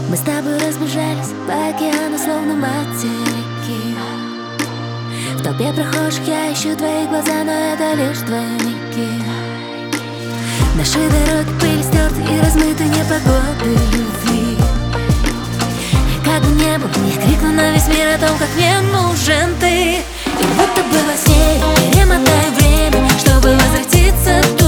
Мы с тобой разбежались по океану, словно материки. В толпе прохожих я ищу твои глаза, но это лишь двойники. Наши дороги были стерты и размыты непогодой любви. И как бы не было, я крикну на весь мир о том, как мне нужен ты. И будто бы во сне перемотаю время, чтобы возвратиться